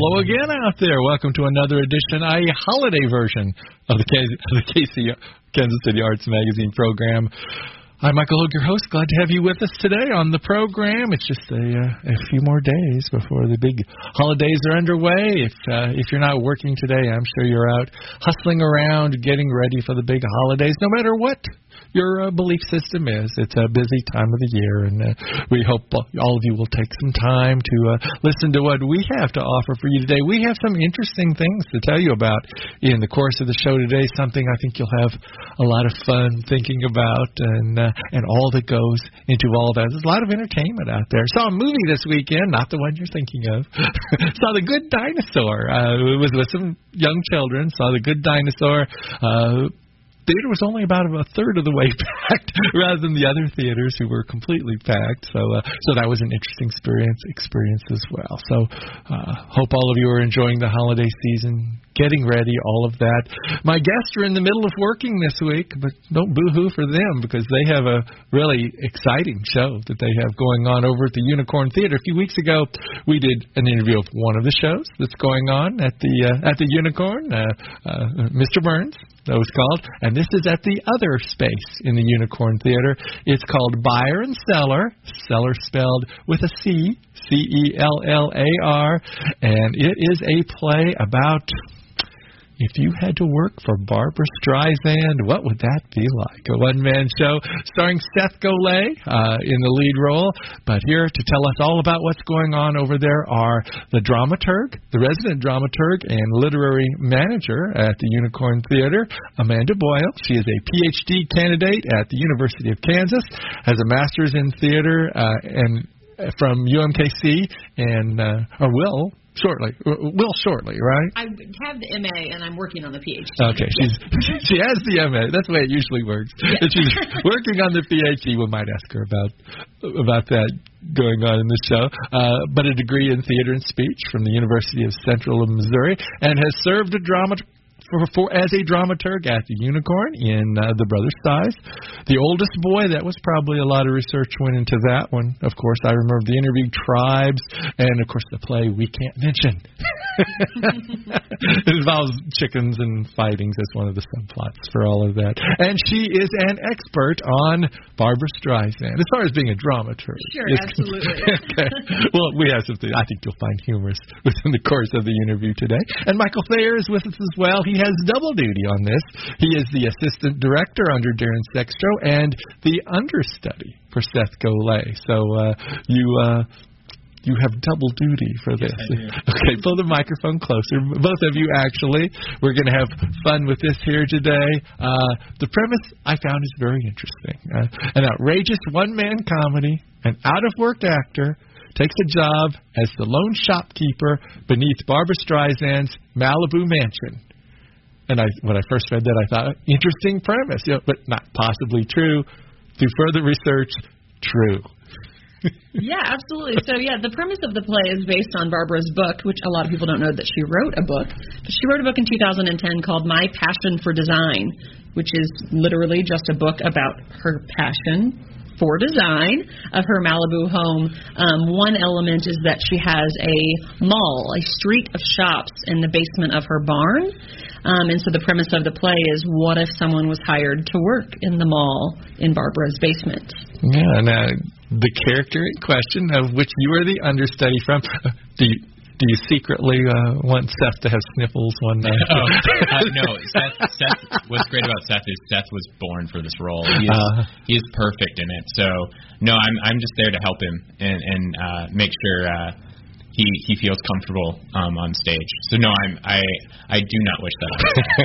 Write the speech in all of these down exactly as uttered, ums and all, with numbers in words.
Hello again out there. Welcome to another edition, a holiday version of the, K- of the K C Kansas City Arts Magazine program. I'm Michael Hogue, your host. Glad to have you with us today on the program. It's just a, uh, a few more days before the big holidays are underway. If uh, if you're not working today, I'm sure you're out hustling around, getting ready for the big holidays, no matter what your uh, belief system is. It's a busy time of the year, and uh, we hope all of you will take some time to uh, listen to what we have to offer for you today. We have some interesting things to tell you about in the course of the show today, something I think you'll have a lot of fun thinking about, and uh, and all that goes into all that. There's a lot of entertainment out there. Saw a movie this weekend, not the one you're thinking of. Saw The Good Dinosaur. Uh, it was with some young children. Saw The Good Dinosaur. Uh, Theater was only about a third of the way packed, rather than the other theaters who were completely packed. So, uh, so that was an interesting experience, experience as well. So, uh, hope all of you are enjoying the holiday season, getting ready, all of that. My guests are in the middle of working this week, but don't boo-hoo for them because they have a really exciting show that they have going on over at the Unicorn Theater. A few weeks ago, we did an interview of one of the shows that's going on at the uh, at the Unicorn, uh, uh, Mister Burns. That was called, and this is at the other space in the Unicorn Theater. It's called Buyer and Seller, Seller spelled with a C, C E L L A R, and it is a play about if you had to work for Barbra Streisand, what would that be like? A one-man show starring Seth Golay uh, in the lead role. But here to tell us all about what's going on over there are the dramaturg, the resident dramaturg and literary manager at the Unicorn Theater, Amanda Boyle. She is a P H D candidate at the University of Kansas, has a master's in theater uh, and from U M K C, and uh, or will. Shortly. Will shortly, right? I have the M A, and I'm working on the P H D. Okay, she's she has the M A. That's the way it usually works. Yes. And she's working on the P H D. We might ask her about about that going on in the show. Uh, but a degree in theater and speech from the University of Central Missouri, and has served a drama For, for as a dramaturg at the Unicorn in uh, The Brothers Size. The Oldest Boy, that was probably a lot of research went into that one. Of course, I remember the interview Tribes, and of course the play We Can't Mention. It involves chickens and fightings as one of the subplots for all of that. And she is an expert on Barbra Streisand, as far as being a dramaturg. Sure, absolutely. Okay. Well, we have something I think you'll find humorous within the course of the interview today. And Michael Thayer is with us as well. He has double duty on this. He is the assistant director under Darren Sextro and the understudy for Seth Golay. So uh, you uh, you have double duty for this. Yes, Okay, pull the microphone closer. Both of you, actually. We're going to have fun with this here today. Uh, the premise I found is very interesting. Uh, an outrageous one-man comedy, an out-of-work actor takes a job as the lone shopkeeper beneath Barbra Streisand's Malibu mansion. And I, when I first read that, I thought, interesting premise, you know, but not possibly true. Through further research, true. Yeah, absolutely. So, yeah, the premise of the play is based on Barbara's book, which a lot of people don't know that she wrote a book. But she wrote a book in two thousand ten called My Passion for Design, which is literally just a book about her passion for design of her Malibu home. Um, one element is that she has a mall, a street of shops in the basement of her barn. Um, and so the premise of the play is, what if someone was hired to work in the mall in Barbara's basement? Yeah, and uh, the character in question, of which you are the understudy from, uh, do you, do you secretly uh, want Seth to have sniffles one night? Oh, uh, no. Seth, Seth, what's great about Seth is Seth was born for this role. He is, uh, he is perfect in it. So, no, I'm I'm just there to help him and, and uh, make sure uh, he he feels comfortable um, on stage. So, no, I'm I I do not wish that.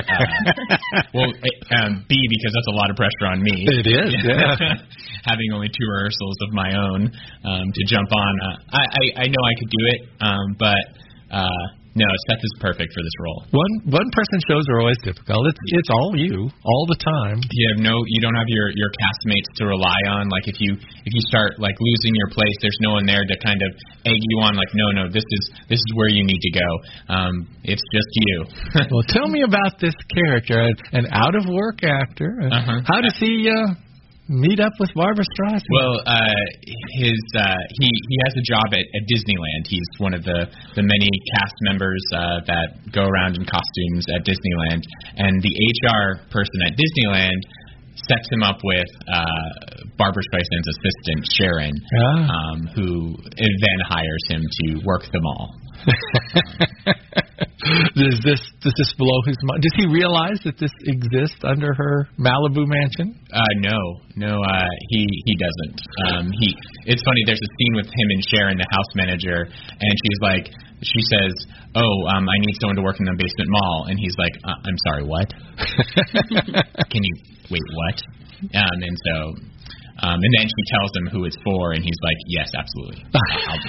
uh, well, um, B, because that's a lot of pressure on me. It is, yeah. Having only two rehearsals of my own um, to jump on. Uh, I, I I know I could do it, um, but uh, no, Seth is perfect for this role. One one person shows are always difficult. It's it's all you all the time. You have no, you don't have your, your castmates to rely on. Like if you if you start like losing your place, there's no one there to kind of egg you on. Like no no, this is this is where you need to go. Um, it's just you. Well, tell me about this character, an out of work actor. Uh-huh. How does he? Uh, meet up with Barbra Streisand? Well, uh, his uh, he he has a job at, at Disneyland. He's one of the, the many cast members uh, that go around in costumes at Disneyland, and the H R person at Disneyland sets him up with uh, Barbra Streisand's assistant Sharon, Ah. um, who then hires him to work them all. Does this does this blow his mind? Does he realize that this exists under her Malibu mansion? Uh, no, no, uh, he he doesn't. Um, he. It's funny. There's a scene with him and Sharon, the house manager, and she's like, she says, "Oh, um, I need someone to work in the basement mall," and he's like, uh, "I'm sorry, what? Can you wait? What?" Um, and so. Um, and then she tells him who it's for, and he's like, "Yes, absolutely, I'll do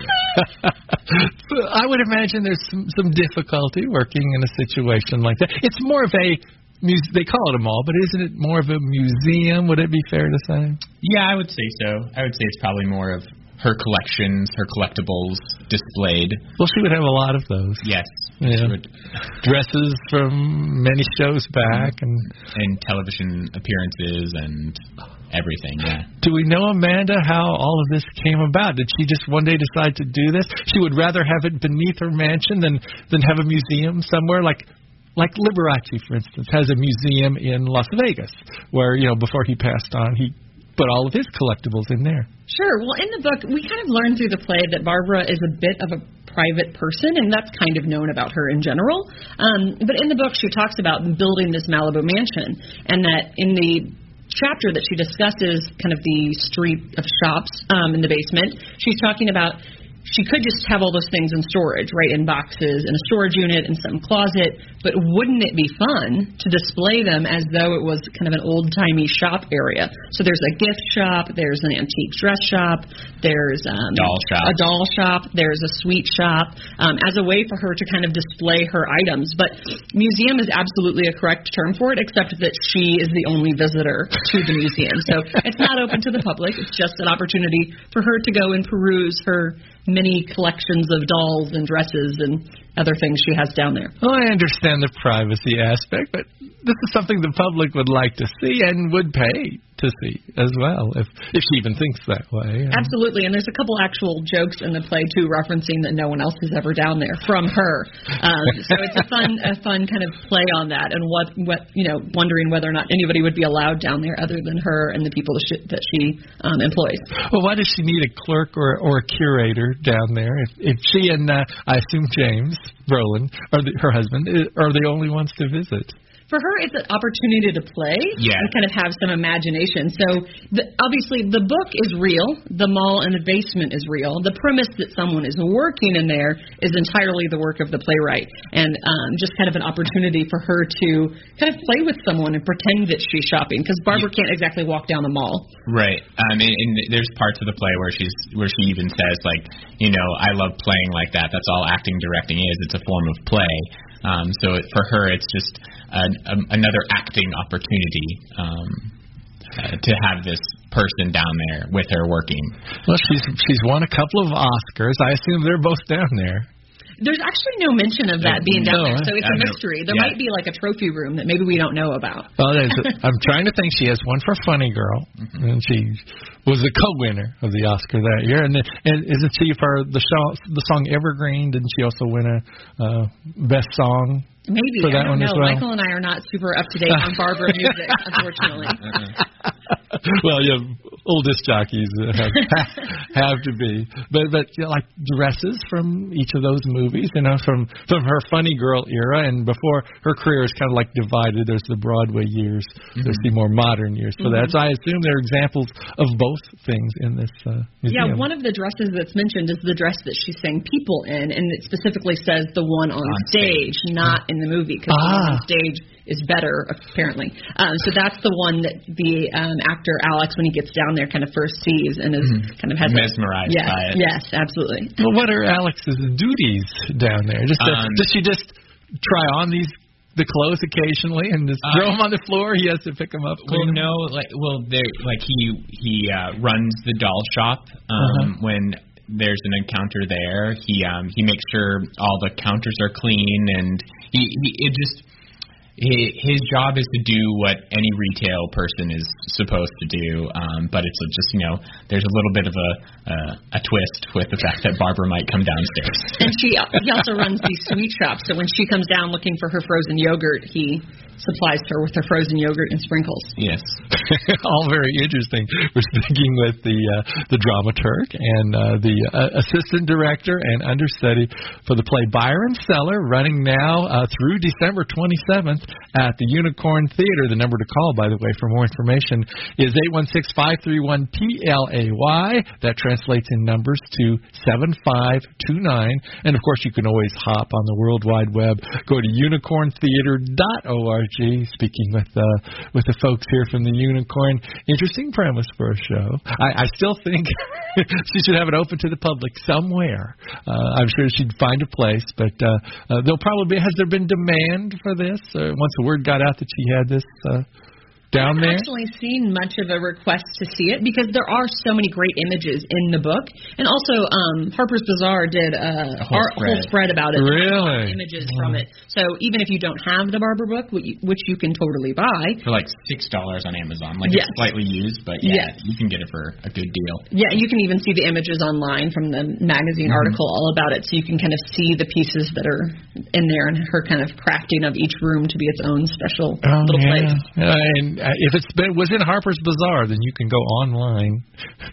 it." I would imagine there's some, some difficulty working in a situation like that. It's more of a muse- they call it a mall, but isn't it more of a museum? Would it be fair to say? Yeah, I would say so. I would say it's probably more of her collections, her collectibles displayed. Well, she would have a lot of those. Yes, Yeah. she would. Dresses from many shows back, and And television appearances and everything. Yeah. do we know, Amanda, how all of this came about? Did she just one day decide to do this? She would rather have it beneath her mansion than than have a museum somewhere like. Like Liberace, for instance, has a museum in Las Vegas where, you know, before he passed on, he put all of his collectibles in there. Sure. Well, in the book, we kind of learn through the play that Barbara is a bit of a private person, and that's kind of known about her in general. Um, but in the book, she talks about building this Malibu mansion, and that in the chapter that she discusses kind of the street of shops um, in the basement, she's talking about she could just have all those things in storage, right, in boxes, in a storage unit, in some closet, but wouldn't it be fun to display them as though it was kind of an old-timey shop area? So there's a gift shop, there's an antique dress shop, there's um, Doll shop. a doll shop, there's a sweet shop, um, as a way for her to kind of display her items. But museum is absolutely a correct term for it, except that she is the only visitor to the museum. So it's not open to the public. It's just an opportunity for her to go and peruse her many collections of dolls and dresses and other things she has down there. Well, I understand the privacy aspect, but this is something the public would like to see and would pay to see as well, if if she even thinks that way. Absolutely, and there's a couple actual jokes in the play, too, referencing that no one else is ever down there from her. Um, so it's a fun a fun kind of play on that, and what, what you know, wondering whether or not anybody would be allowed down there other than her and the people that she, that she um, employs. Well, why does she need a clerk or or a curator down there? If, if she and, uh, I assume James Brolin, or the, her husband, are the only ones to visit? For her, it's an opportunity to play Yeah. and kind of have some imagination. So the, obviously the book is real. The mall and the basement is real. The premise that someone is working in there is entirely the work of the playwright, and um, just kind of an opportunity for her to kind of play with someone and pretend that she's shopping, because Barbara can't exactly walk down the mall. Right. Um, and, and there's parts of the play where she's where she even says, like, you know, I love playing like that. That's all acting directing is. It's a form of play. Um, so it, for her, it's just an, um, another acting opportunity um, uh, to have this person down there with her working. Well, she's she's won a couple of Oscars. I assume they're both down there. There's actually no mention of that being down No, there, so it's I a know. mystery. There Yeah. might be like a trophy room that maybe we don't know about. Well, there's a, I'm trying to think. She has one for Funny Girl, Mm-hmm. and she was the co-winner of the Oscar that year. And, and isn't she for the show, the song Evergreen? Didn't she also win a uh, best song? Maybe. For that I don't one as know. well. Michael and I are not super up to date on Barbara music, unfortunately. Well, yeah, old disc jockeys have, have to be, but but you know, like dresses from each of those movies, you know, from from her Funny Girl era, and before her career is kind of like divided. There's the Broadway years, mm-hmm. there's the more modern years for mm-hmm. that. So I assume there are examples of both things in this uh, museum. Yeah, one of the dresses that's mentioned is the dress that she sang People in, and it specifically says the one on, on stage, stage, not in the movie, because ah. the one on stage is better, apparently. Um, so that's the one that the um, actor Alex, when he gets down there, kind of first sees and is mm-hmm. kind of has mesmerized a, yes, by it. Yes, absolutely. Well, what are Alex's duties down there? Just to, um, does she just try on these the clothes occasionally and just throw uh, them on the floor? He has to pick them up. Well, them? no, like well, they like he he uh, runs the doll shop um, uh-huh. when. There's an encounter there. He um he makes sure all the counters are clean, and he, he it just He, his job is to do what any retail person is supposed to do, um, but it's just, you know, there's a little bit of a uh, a twist with the fact that Barbara might come downstairs. And she he also runs these sweet shops, so when she comes down looking for her frozen yogurt, he supplies her with her frozen yogurt and sprinkles. Yes. All very interesting. We're speaking with the uh, the dramaturg and uh, the uh, assistant director and understudy for the play Byron Seller, running now uh, through December twenty-seventh at the Unicorn Theater. The number to call, by the way, for more information is eight one six, five three one, P L A Y. That translates in numbers to seven five two nine. And, of course, you can always hop on the World Wide Web. Go to unicorn theater dot org. Speaking with uh, with the folks here from the Unicorn. Interesting premise for a show. I, I still think she should have it open to the public somewhere. Uh, I'm sure she'd find a place, but uh, uh, there'll probably has there been demand for this? Uh, once the word got out that she had this uh, down there? I haven't actually seen much of a request to see it because there are so many great images in the book. And also, um, Harper's Bazaar did a, a whole, art, spread. whole spread about it. Really? Images Mm. from it. So even if you don't have the Barbara book, which you, which you can totally buy. For like six dollars on Amazon. Like Yes. it's slightly used, but yeah, Yes. you can get it for a good deal. Yeah, you can even see the images online from the magazine Mm-hmm. article all about it. So you can kind of see the pieces that are in there and her kind of crafting of each room to be its own special Oh, little yeah. place. Uh, and uh, if it's been, was in Harper's Bazaar, then you can go online.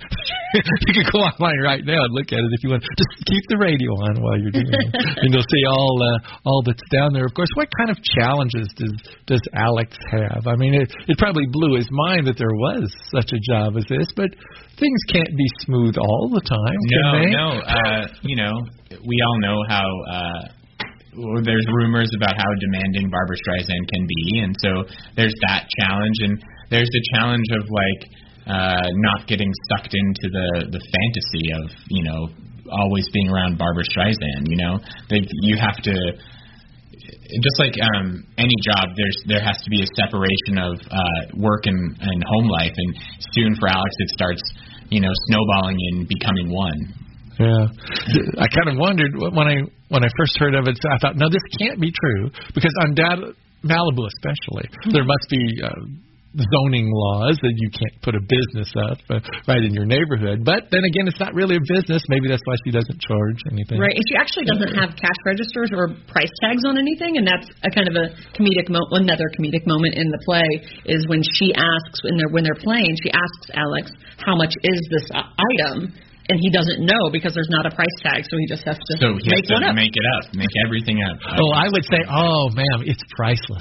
You can go online right now and look at it if you want. Just keep the radio on while you're doing it, and you'll see all uh, all that's down there. Of course, what kind of challenges does does Alex have? I mean, it, it probably blew his mind that there was such a job as this, but things can't be smooth all the time, can No, they? no. Uh, you know, we all know how. Uh, Well, there's rumors about how demanding Barbra Streisand can be, and so there's that challenge, and there's the challenge of like uh, not getting sucked into the the fantasy of you know always being around Barbra Streisand. You know, they, you have to just like um, any job. There's there has to be a separation of uh, work and, and home life, and soon for Alex it starts you know snowballing and becoming one. Yeah, I kind of wondered when I when I first heard of it. I thought, no, this can't be true because undoubtedly Malibu, especially, there must be uh, zoning laws that you can't put a business up uh, right in your neighborhood. But then again, it's not really a business. Maybe that's why she doesn't charge anything. Right, and she actually doesn't have cash registers or price tags on anything, and that's a kind of a comedic mo- another comedic moment in the play is when she asks when they're when they're playing, she asks Alex, "How much is this uh, item?" And he doesn't know because there's not a price tag, so he just has to So he make has one to up. make it up, make everything up. Oh, I would say, oh, ma'am, it's priceless.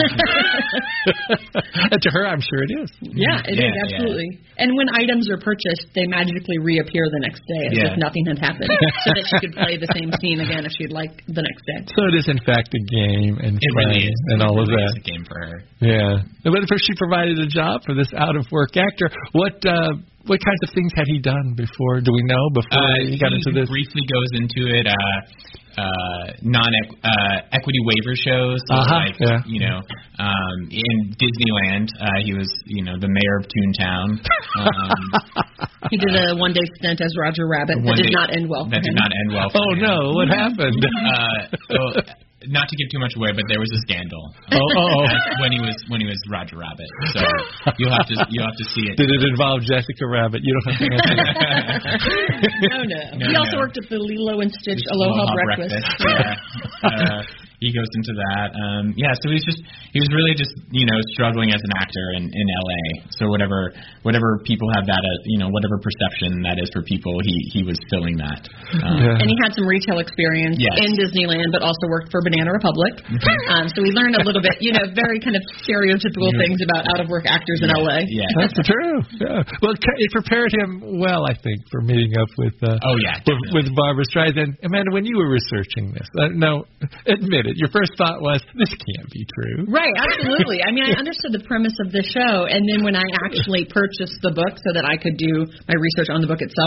And to her, I'm sure it is. Yeah, it Yeah, is, absolutely. Yeah. And when items are purchased, they magically reappear the next day as Yeah. if nothing had happened, so that she could play the same scene again if she'd like the next day. So it is, in fact, a game and It fun really is. and all it of really that. is a game for her. Yeah. But if she provided a job for this out-of-work actor, what uh, what kinds of things had he done before? Do we know before Uh, he got into this? briefly goes into it. Uh, uh, non uh, equity waiver shows, so Uh-huh, like yeah. you know, um, in Disneyland, uh, he was you know the mayor of Toontown. Um, He did a one-day stint as Roger Rabbit that One did day- not end well for that him. did not end well. For Oh him. no! What happened? Uh, well, not to give too much away, but there was a scandal. Oh, oh, oh. when he was when he was Roger Rabbit. So you'll have to you'll have to see it. Did it involve Jessica Rabbit? You don't have to answer that. no, no, No, He also no. worked at the Lilo and Stitch Just Aloha, Aloha breakfast. Yeah. uh, he goes into that. Um, yeah, so he's just he was really just you know struggling as an actor in, in L A. So whatever whatever people have that uh, you know whatever perception that is for people, he he was filling that. Um, Yeah. And he had some retail experience Yes. in Disneyland, but also worked for Banana Republic. Um, so we learned a little bit, you know, very kind of stereotypical things about out-of-work actors in L A. Yeah. That's true. Yeah. Well, it ca- it prepared him well, I think, for meeting up with uh, Oh, yeah, with, with Barbra Streisand. Amanda, when you were researching this, uh, no, admit it, your first thought was, this can't be true. Right, absolutely. I mean, I understood the premise of the show, and then when I actually purchased the book so that I could do my research on the book itself,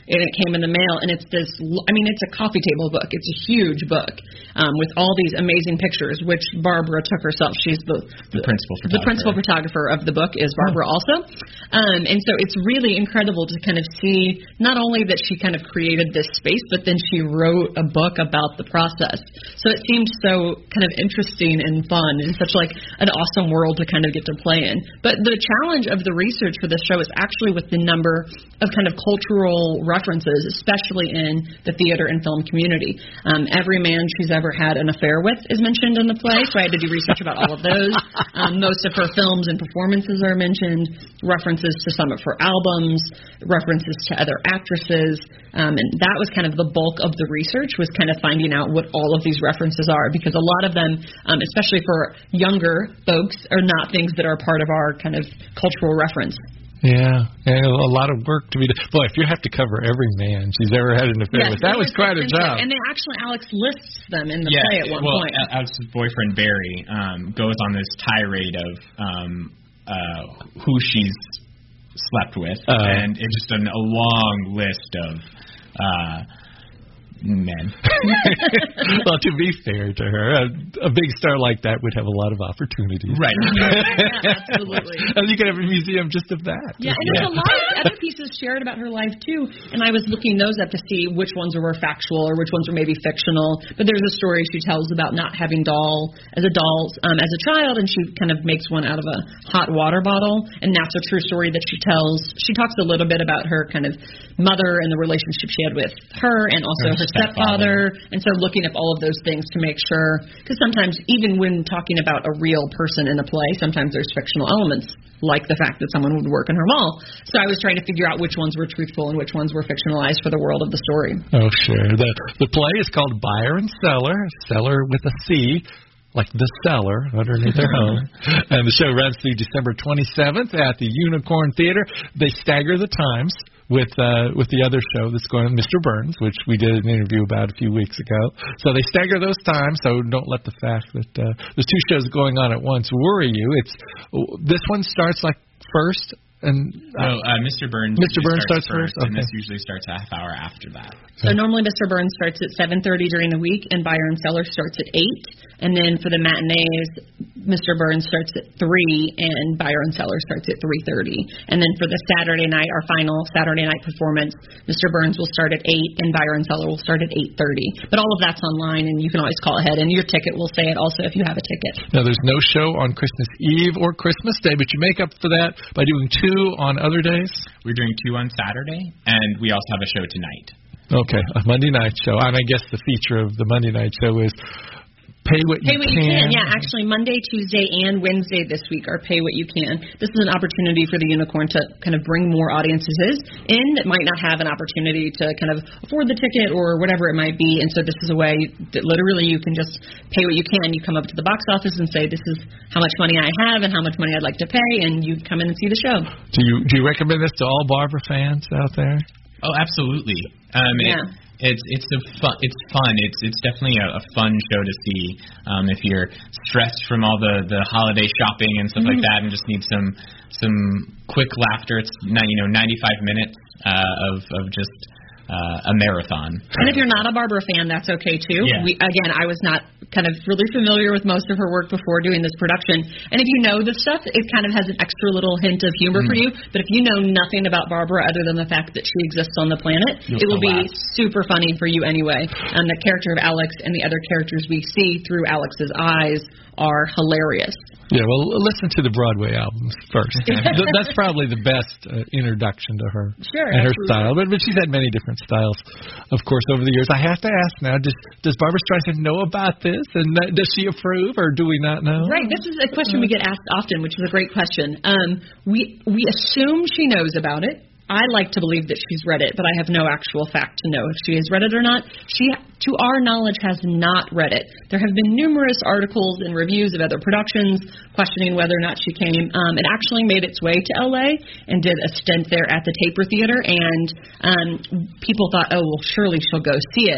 and it came in the mail, and it's this, I mean, it's a coffee table book. It's a huge book um, with all these amazing pictures, which Barbara took herself. She's the, the, the principal photographer. The principal photographer of the book is Barbara also. Um, and so it's really incredible to kind of see not only that she kind of created this space, but then she wrote a book about the process. So it seemed so kind of interesting and fun and such like an awesome world to kind of get to play in. But the challenge of the research for this show is actually with the number of kind of cultural references, especially in the theater and film community. Um, every man she's ever had an affair with is mentioned in the play, so I had to do research about all of those. Um, most of her films and performances are mentioned, references to some of her albums, references to other actresses, um, and that was kind of the bulk of the research, was kind of finding out what all of these references are, because a lot of them, um, especially for younger folks, are not things that are part of our kind of cultural reference. Yeah, and a lot of work to be done. Boy, if you have to cover every man she's ever had an affair yes, with, that was quite a job. And they actually, Alex lists them in the yeah, play at one well, point. Alex's boyfriend, Barry, um, goes on this tirade of um, uh, who she's slept with, uh, and it's just an, a long list of uh, men. Well, to be fair to her, a, a big star like that would have a lot of opportunities. Right. Yeah, absolutely. And you could have a museum just of that. Yeah, and there's yeah. a lot of other pieces shared about her life, too, and I was looking those up to see which ones were factual or which ones were maybe fictional. But there's a story she tells about not having doll as a doll um, as a child, and she kind of makes one out of a hot water bottle, and that's a true story that she tells. She talks a little bit about her kind of mother and the relationship she had with her and also her, her stepfather, and so looking up all of those things to make sure, because sometimes even when talking about a real person in a play, sometimes there's fictional elements, like the fact that someone would work in her mall. So I was trying to figure out which ones were truthful and which ones were fictionalized for the world of the story. Oh, sure. The, the play is called Buyer and Seller, Seller with a C, like the cellar underneath their home. And the show runs through December twenty-seventh at the Unicorn Theater. They stagger the times with uh, with the other show that's going on, Mister Burns, which we did an interview about a few weeks ago. So they stagger those times, so don't let the fact that uh, there's two shows going on at once worry you. It's this one starts like first, and uh, no, uh, Mister Burns. Mister Burns starts, starts first, first, and okay. this usually starts a half hour after that. So normally Mister Burns starts at seven thirty during the week, and Buyer and Seller starts at eight. And then for the matinees, Mister Burns starts at three, and Buyer and Seller starts at three thirty. And then for the Saturday night, our final Saturday night performance, Mister Burns will start at eight, and Buyer and Seller will start at eight thirty. But all of that's online, and you can always call ahead, and your ticket will say it also if you have a ticket. Now, there's no show on Christmas Eve or Christmas Day, but you make up for that by doing two on other days? We're doing two on Saturday, and we also have a show tonight. Okay, a Monday night show. And I guess the feature of the Monday night show is Pay What You Pay What Can. You Can, yeah. Actually, Monday, Tuesday, and Wednesday this week are Pay What You Can. This is an opportunity for the Unicorn to kind of bring more audiences in that might not have an opportunity to kind of afford the ticket or whatever it might be. And so this is a way that literally you can just pay what you can. You come up to the box office and say, this is how much money I have and how much money I'd like to pay, and you come in and see the show. Do you do you recommend this to all Barbara fans out there? Oh, absolutely. Um, yeah. It, It's it's a fun it's fun it's it's definitely a, a fun show to see um, if you're stressed from all the, the holiday shopping and stuff mm-hmm. like that and just need some some quick laughter. It's you know ninety-five minutes uh, of of just uh, a marathon. And if you're not a Barbara fan, that's okay too. Yeah. We again, I was not kind of really familiar with most of her work before doing this production. And if you know the stuff, it kind of has an extra little hint of humor mm. for you. But if you know nothing about Barbara other than the fact that she exists on the planet, You'll it will be laugh. super funny for you anyway. And the character of Alex and the other characters we see through Alex's eyes are hilarious. Yeah, well, listen to the Broadway albums first. That's probably the best uh, introduction to her sure, and her absolutely. style. But, but she's had many different styles, of course, over the years. I have to ask now, does, does Barbara Streisand know about this? And that, does she approve, or do we not know? Right, this is a question we get asked often, which is a great question. Um, we we assume she knows about it. I like to believe that she's read it, but I have no actual fact to know if she has read it or not. She, to our knowledge, has not read it. There have been numerous articles and reviews of other productions questioning whether or not she came. Um, it actually made its way to L A and did a stint there at the Taper Theater, and um, people thought, oh, well, surely she'll go see it.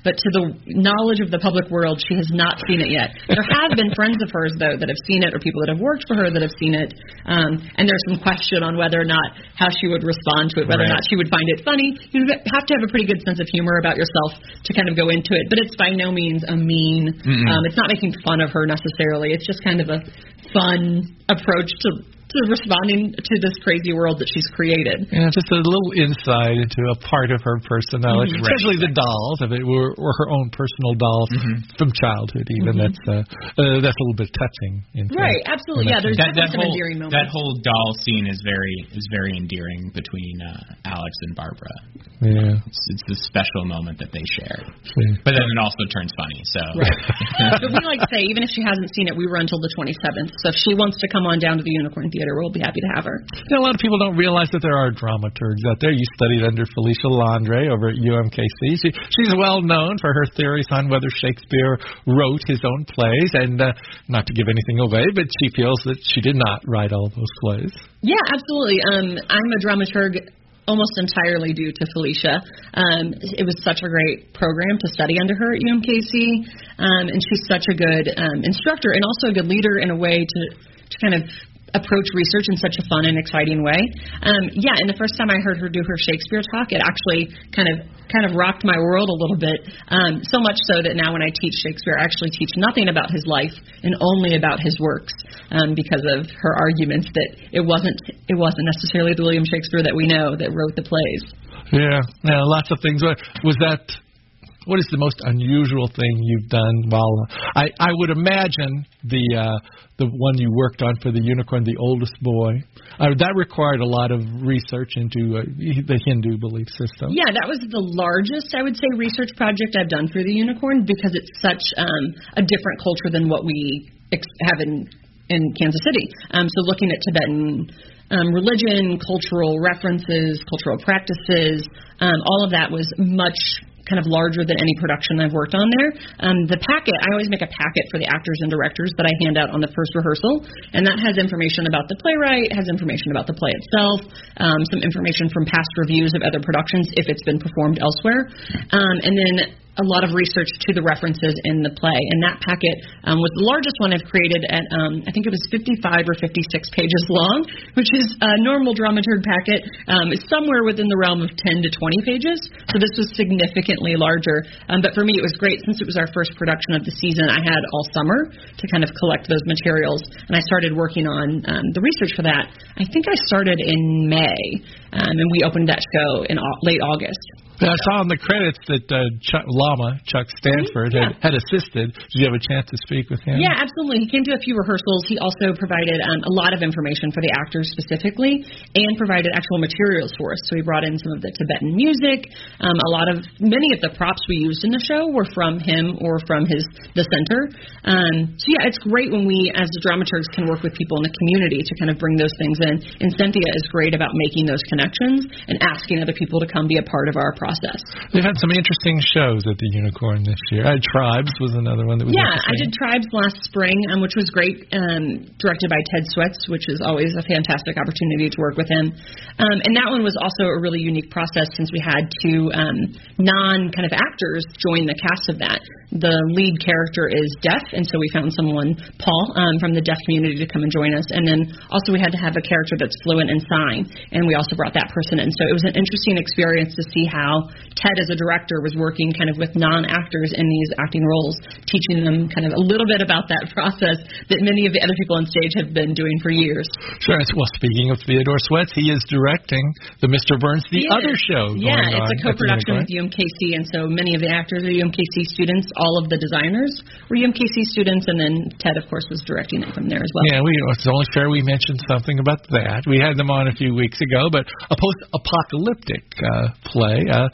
but to the knowledge of the public world, she has not seen it yet. There have been friends of hers, though, that have seen it, or people that have worked for her that have seen it, um, and there's some question on whether or not how she would respond to it, whether right. or not she would find it funny. You have to have a pretty good sense of humor about yourself to kind of go into it, but it's by no means a mean. Um, it's not making fun of her necessarily. It's just kind of a fun approach to to responding to this crazy world that she's created. Yeah, just a little insight into a part of her personality, Mm-hmm. especially the dolls, if it were, were her own personal dolls mm-hmm. from childhood even. Mm-hmm. That's uh, uh, that's a little bit touching. In right, absolutely. Yeah, there's that, definitely that some whole, endearing moments. That whole doll scene is very is very endearing between uh, Alex and Barbara. Yeah. It's, it's a special moment that they share. Yeah. But then it also turns funny. So. Right. But we like to say, even if she hasn't seen it, we run until the twenty-seventh. So if she wants to come on down to the Unicorn Theater, we'll be happy to have her. You know, a lot of people don't realize that there are dramaturgs out there. You studied under Felicia Landre over at U M K C. She, she's well known for her theories on whether Shakespeare wrote his own plays, and uh, not to give anything away, but she feels that she did not write all those plays. Yeah, absolutely. Um, I'm a dramaturg almost entirely due to Felicia. Um, it was such a great program to study under her at U M K C, um, and she's such a good um, instructor and also a good leader in a way to, to kind of approach research in such a fun and exciting way. Um, yeah, and the first time I heard her do her Shakespeare talk, it actually kind of kind of rocked my world a little bit, um, so much so that now when I teach Shakespeare, I actually teach nothing about his life and only about his works, um, because of her arguments that it wasn't it wasn't necessarily the William Shakespeare that we know that wrote the plays. Yeah, yeah, lots of things. Was that... What is the most unusual thing you've done? While I, I would imagine the uh, the one you worked on for the Unicorn, The Oldest Boy, uh, that required a lot of research into uh, the Hindu belief system. Yeah, that was the largest, I would say, research project I've done for the Unicorn because it's such um, a different culture than what we ex- have in in Kansas City. Um, so looking at Tibetan um, religion, cultural references, cultural practices, um, all of that was much kind of larger than any production I've worked on there. Um, the packet, I always make a packet for the actors and directors that I hand out on the first rehearsal, and that has information about the playwright, has information about the play itself, um, some information from past reviews of other productions if it's been performed elsewhere, um, and then a lot of research to the references in the play. And that packet um, was the largest one I've created at, um, I think it was fifty-five or fifty-six pages long, which is a normal dramaturg packet. Um, it's somewhere within the realm of ten to twenty pages. So this was significantly larger. Um, but for me, it was great since it was our first production of the season. I had all summer to kind of collect those materials. And I started working on um, the research for that. I think I started in May, um, and we opened that show in au- late August. I saw in the credits that uh, Chuck Lama, Chuck Stanford, yeah. had, had assisted. Did you have a chance to speak with him? Yeah, absolutely. He came to a few rehearsals. He also provided um, a lot of information for the actors specifically and provided actual materials for us. So he brought in some of the Tibetan music. Um, a lot of, many of the props we used in the show were from him or from his the center. Um, so yeah, it's great when we as the dramaturgs can work with people in the community to kind of bring those things in. And Cynthia is great about making those connections and asking other people to come be a part of our process. Process. We've had some interesting shows at the Unicorn this year. Uh, Tribes was another one that was yeah, interesting. I did Tribes last spring, um, which was great, um, directed by Ted Sweats, which is always a fantastic opportunity to work with him. Um, and that one was also a really unique process since we had two um, non-kind of actors join the cast of that. The lead character is deaf, and so we found someone, Paul, um, from the deaf community to come and join us. And then also we had to have a character that's fluent in sign, and we also brought that person in. So it was an interesting experience to see how Ted, as a director, was working kind of with non-actors in these acting roles, teaching them kind of a little bit about that process that many of the other people on stage have been doing for years. Sure. Well, speaking of Theodore Sweats, he is directing the Mister Burns, the yeah. other show going Yeah, it's on a co-production with U M K C, and so many of the actors are U M K C students. All of the designers were U M K C students, and then Ted, of course, was directing it from there as well. Yeah, we, it's only fair we mentioned something about that. We had them on a few weeks ago, but a post-apocalyptic uh, play. Uh,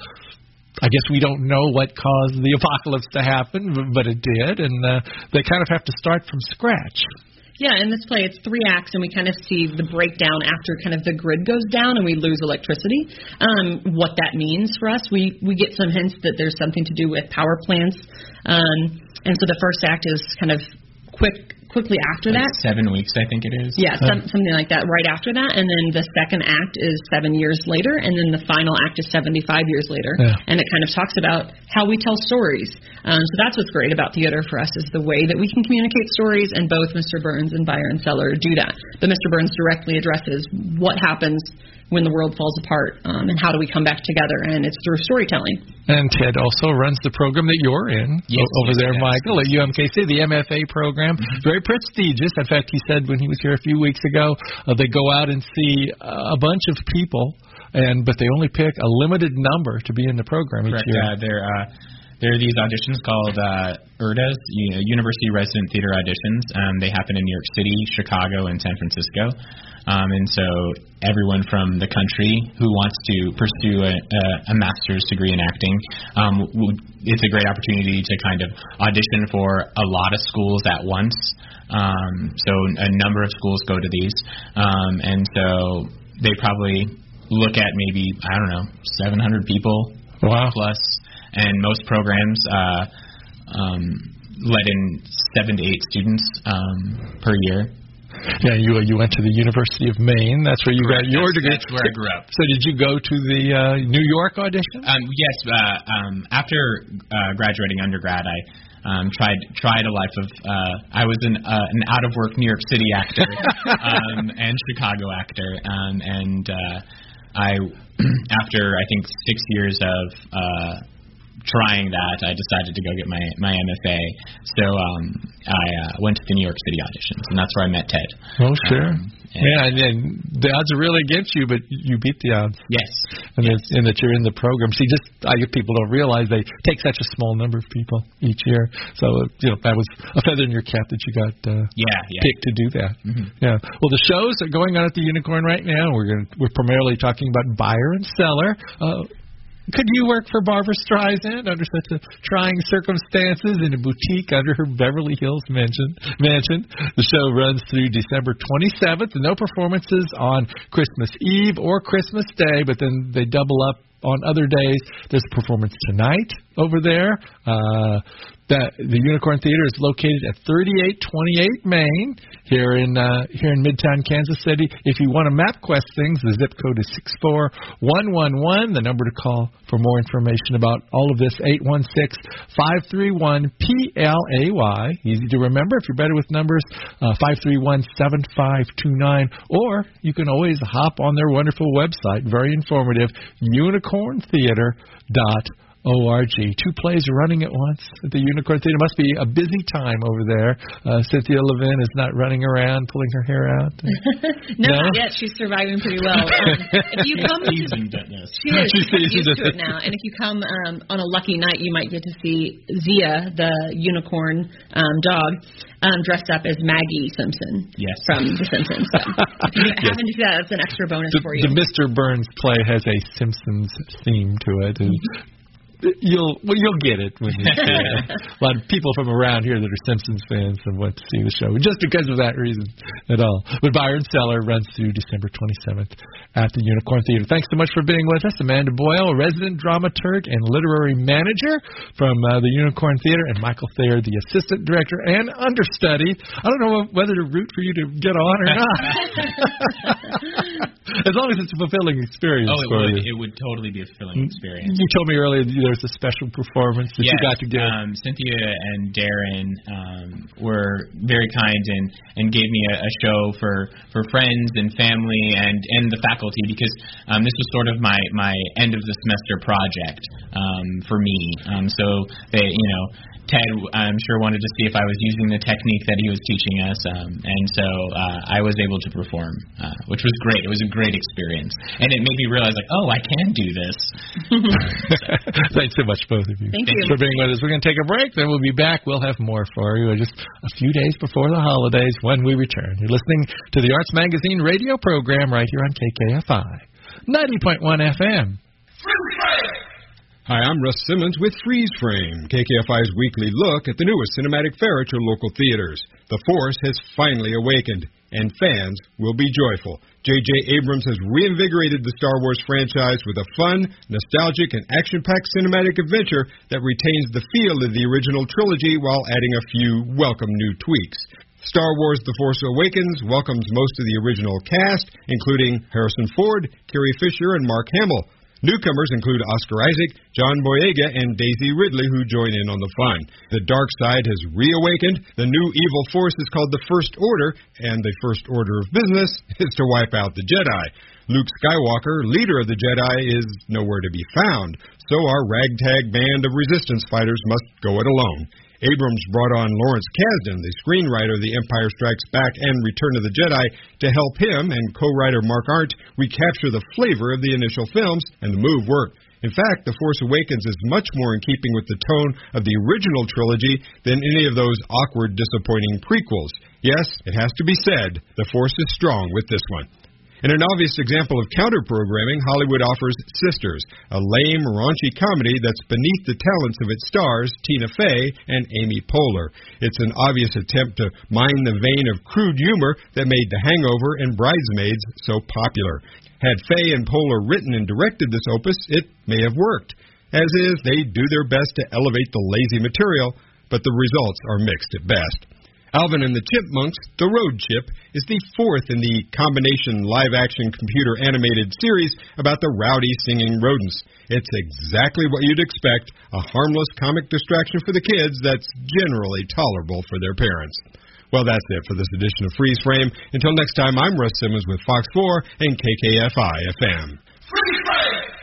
I guess we don't know what caused the apocalypse to happen, but it did, and uh, they kind of have to start from scratch. Yeah, in this play, it's three acts, and we kind of see the breakdown after kind of the grid goes down and we lose electricity. Um, what that means for us, we, we get some hints that there's something to do with power plants. Um, and so the first act is kind of quick quickly after like that. Seven weeks, I think it is. Yeah, some, something like that right after that. And then the second act is seven years later, and then the final act is seventy-five years later. Yeah. And it kind of talks about how we tell stories. Um, so that's what's great about theater for us is the way that we can communicate stories, and both Mister Burns and Byron Seller do that. But Mister Burns directly addresses what happens when the world falls apart, um, and how do we come back together, and it's through storytelling. And Ted also runs the program that you're in yes, o- over yes, there, yes, Michael, yes. at U M K C, the M F A program. Mm-hmm. Very prestigious. In fact, he said when he was here a few weeks ago, uh, they go out and see uh, a bunch of people, and but they only pick a limited number to be in the program each Correct. year. Uh, they're, uh, there are these auditions called uh, U R D As, you know, University Resident Theater Auditions. Um, they happen in New York City, Chicago, and San Francisco. Um, and so everyone from the country who wants to pursue a, a, a master's degree in acting, um, w- it's a great opportunity to kind of audition for a lot of schools at once. Um, so a number of schools go to these. Um, and so they probably look at maybe, I don't know, seven hundred people Wow. plus. And most programs uh, um, let in seven to eight students um, per year. Yeah, you you went to the University of Maine. That's where you Correct. got your That's- degree. that's where I grew up. So did you go to the uh, New York audition? Um, yes, uh, um, after uh, graduating undergrad, I um, tried tried a life of. Uh, I was an uh, an out of work New York City actor um, and Chicago actor, um, and uh, I after I think six years of. Uh, Trying that, I decided to go get my my M F A. So um, I uh, went to the New York City auditions, and that's where I met Ted. Oh, sure. Um, and yeah, and, and the odds are really against you, but you beat the odds. Yes. And, yes. that, and that you're in the program. See, just I get people don't realize they take such a small number of people each year. So you know that was a feather in your cap that you got uh, yeah, yeah. picked to do that. Mm-hmm. Yeah. Well, the shows are going on at the Unicorn right now. We're going we're primarily talking about Byron Seller. Uh, Could you work for Barbra Streisand under such a trying circumstances in a boutique under her Beverly Hills mansion? mansion? The show runs through December twenty-seventh. No performances on Christmas Eve or Christmas Day, but then they double up on other days. There's a performance tonight over there. Uh, that the Unicorn Theater is located at thirty-eight twenty-eight Main here in uh, here in Midtown Kansas City. If you want to MapQuest things, the zip code is six four one one one. The number to call for more information about all of this, eight one six, five three one, P L A Y. Easy to remember if you're better with numbers, uh, five three one, seven five two nine. Or you can always hop on their wonderful website, very informative, unicorn theater dot com. O R G. Two plays running at once at the Unicorn Theater. Must be a busy time over there. Uh, Cynthia Levin is not running around pulling her hair out. no, No? not yet. She's surviving pretty well. Um, if you come to, Seasoned at this. she is. She's She's used seasoned to at it now. And if you come um, on a lucky night, you might get to see Zia, the unicorn um, dog, um, dressed up as Maggie Simpson Yes. from The Simpsons. So if you Yes. happen to see that, that's an extra bonus The, for you. the Mister Burns play has a Simpsons theme to it. And You'll well, you'll get it when you see it. A lot of people from around here that are Simpsons fans have went to see the show just because of that reason at all. But Byron Seller runs through December twenty-seventh at the Unicorn Theater. Thanks so much for being with us, Amanda Boyle, resident dramaturg and literary manager from uh, the Unicorn Theater, and Michael Thayer, the assistant director and understudy. I don't know whether to root for you to get on or not. As long as it's a fulfilling experience Oh, it for would. you. It would totally be a fulfilling experience. You told me earlier that there's a special performance that yes, you got to give. Um, Cynthia and Darren um, were very kind and, and gave me a, a show for, for friends and family and, and the faculty because um, this was sort of my, my end of the semester project um, for me. Um, so they, you know, Ted, I'm sure, wanted to see if I was using the technique that he was teaching us, um, and so uh, I was able to perform, uh, which was great. It was a great experience, and it made me realize, like, oh, I can do this. Thanks so much, both of you. Thank Thanks you. for being with us. We're going to take a break, then we'll be back. We'll have more for you just a few days before the holidays when we return. You're listening to the Arts Magazine radio program right here on K K F I, ninety point one F M. Hi, I'm Russ Simmons with Freeze Frame, K K F I's weekly look at the newest cinematic fare at your local theaters. The Force has finally awakened, and fans will be joyful. J J. Abrams has reinvigorated the Star Wars franchise with a fun, nostalgic, and action-packed cinematic adventure that retains the feel of the original trilogy while adding a few welcome new tweaks. Star Wars The Force Awakens welcomes most of the original cast, including Harrison Ford, Carrie Fisher, and Mark Hamill. Newcomers include Oscar Isaac, John Boyega, and Daisy Ridley, who join in on the fun. The dark side has reawakened. The new evil force is called the First Order, and the first order of business is to wipe out the Jedi. Luke Skywalker, leader of the Jedi, is nowhere to be found, so our ragtag band of resistance fighters must go it alone. Abrams brought on Lawrence Kasdan, the screenwriter of The Empire Strikes Back and Return of the Jedi, to help him and co-writer Mark Arndt recapture the flavor of the initial films, and the move worked. In fact, The Force Awakens is much more in keeping with the tone of the original trilogy than any of those awkward, disappointing prequels. Yes, it has to be said, the Force is strong with this one. In an obvious example of counter-programming, Hollywood offers Sisters, a lame, raunchy comedy that's beneath the talents of its stars, Tina Fey and Amy Poehler. It's an obvious attempt to mine the vein of crude humor that made The Hangover and Bridesmaids so popular. Had Fey and Poehler written and directed this opus, it may have worked. As is, they do their best to elevate the lazy material, but the results are mixed at best. Alvin and the Chipmunks, The Road Chip, is the fourth in the combination live-action computer-animated series about the rowdy singing rodents. It's exactly what you'd expect, a harmless comic distraction for the kids that's generally tolerable for their parents. Well, that's it for this edition of Freeze Frame. Until next time, I'm Russ Simmons with Fox four and K K F I F M. Freeze Frame!